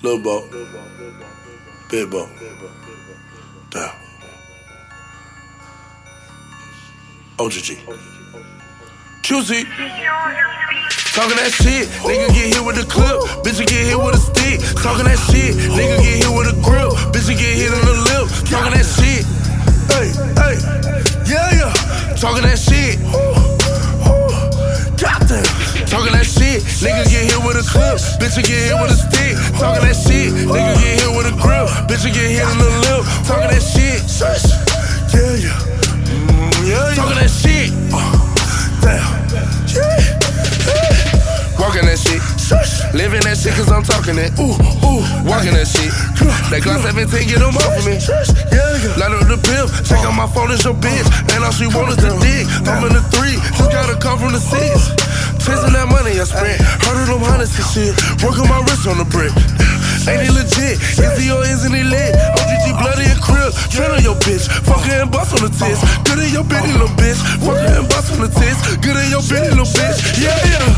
Little boat, big boat, damn. OGG. QC. Talking that shit, nigga get hit with a clip, bitch get hit with a stick. Talking that shit, nigga get hit with a grill, bitch get hit in the lip. Talking that shit, hey, hey, yeah. Talking that shit, goddamn. Talking that shit, nigga get hit with a clip, bitch get hit with a stick. Talking that shit, nigga get hit with a grill, bitch get hit in the lip. Talking that shit, yeah. Talking that shit, damn. Walking that shit, living that shit cause I'm talking it. Walking that shit. That Glock 17 get them off of me. Light up the pill, check out my phone, it's your bitch. And all she want is the dick. I'm in the 3, just gotta come from the 6. Chasing that money I spent, 100 them hundreds and shit. Working my wrist on the brick. Ain't he legit? Is he or isn't he lit? OGG bloody and crib. Train on your bitch, fuck her and bust on the tits. Good in your bitty little bitch, fuck her and bust on the tits. Good in your bitty little bitch, yeah.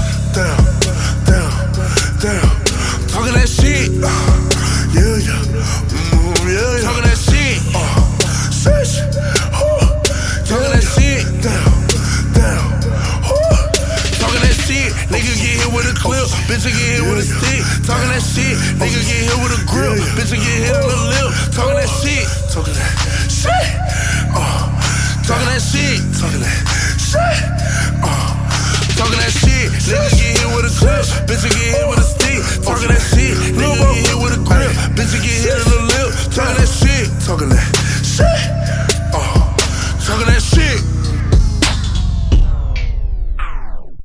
Damn. Talking that shit, yeah. Talking that shit, talking that shit, damn. Talking that shit, nigga get hit with a clip, bitch get hit with a stick. Talking that shit, nigga get hit with a grill, bitch get hit in the lip. Talking that shit, talking that shit, talking that shit, talking that shit, talking that shit, nigga get hit with a clip, bitch get hit with a stick. Talking that shit, nigga get hit with a grip, bitch get hit in the lip. Talking that shit, talking that shit, talking that